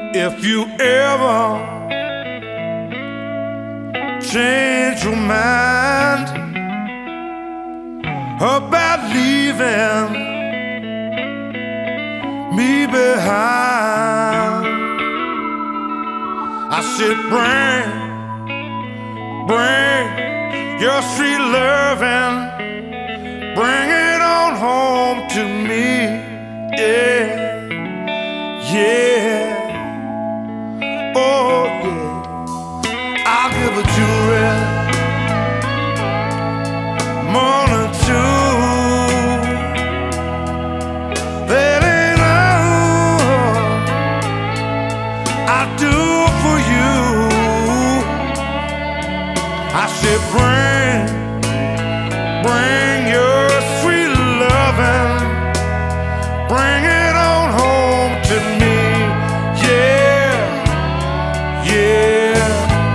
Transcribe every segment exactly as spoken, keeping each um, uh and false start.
If you ever change your mind about leaving me behind, I said bring, bring your sweet loving, bring it on home to me, yeah, yeah. Oh yeah, I'll give it to you, morning too. That ain't all I do for you. I said bring, bring your sweet loving, bring it on home to me, yeah, yeah.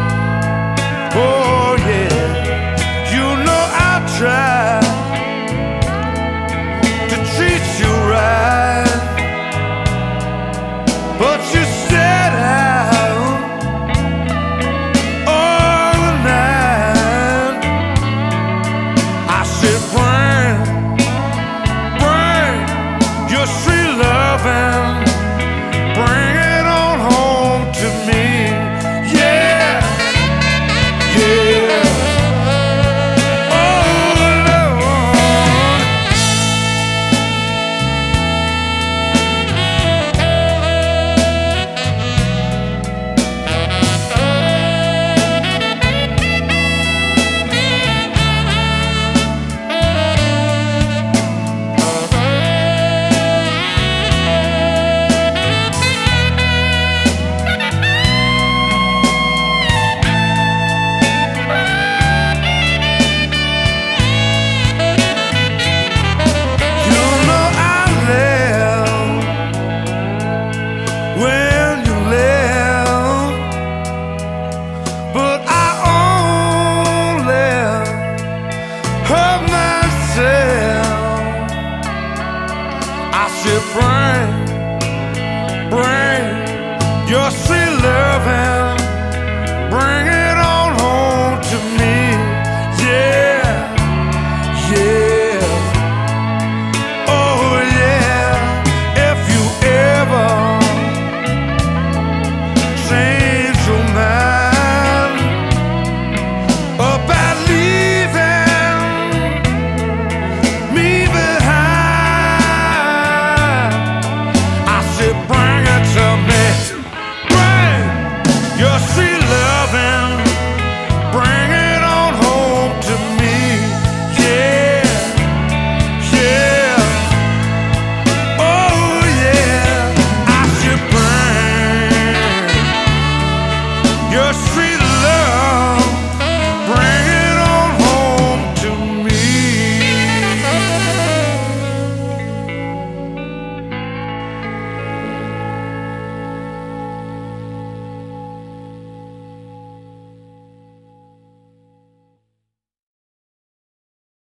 Oh yeah, you know I'll try to treat you right, but you said out all the night. I said bring, bring your sweet loving, bring it on home to me, yeah, yeah. Oh Lord, you know I left when you left, but I only hurt myself. I said bring, bring your sweet